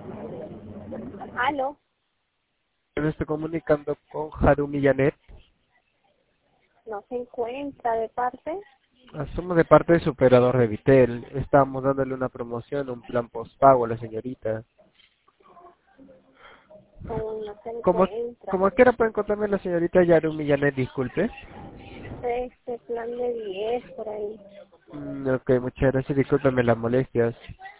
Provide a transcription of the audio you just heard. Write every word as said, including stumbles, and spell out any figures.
Aló, Me estoy comunicando con Harumi Janet. no se encuentra de parte. Somos de parte de su operador de Vitel. Estamos dándole una promoción, un plan postpago a la señorita. No, no se ¿Cómo, encuentra. cómo quiera puede encontrarme la señorita Harumi Janet, disculpe? Este plan de diez por ahí. Mm, ok, muchas gracias, discúlpeme las molestias.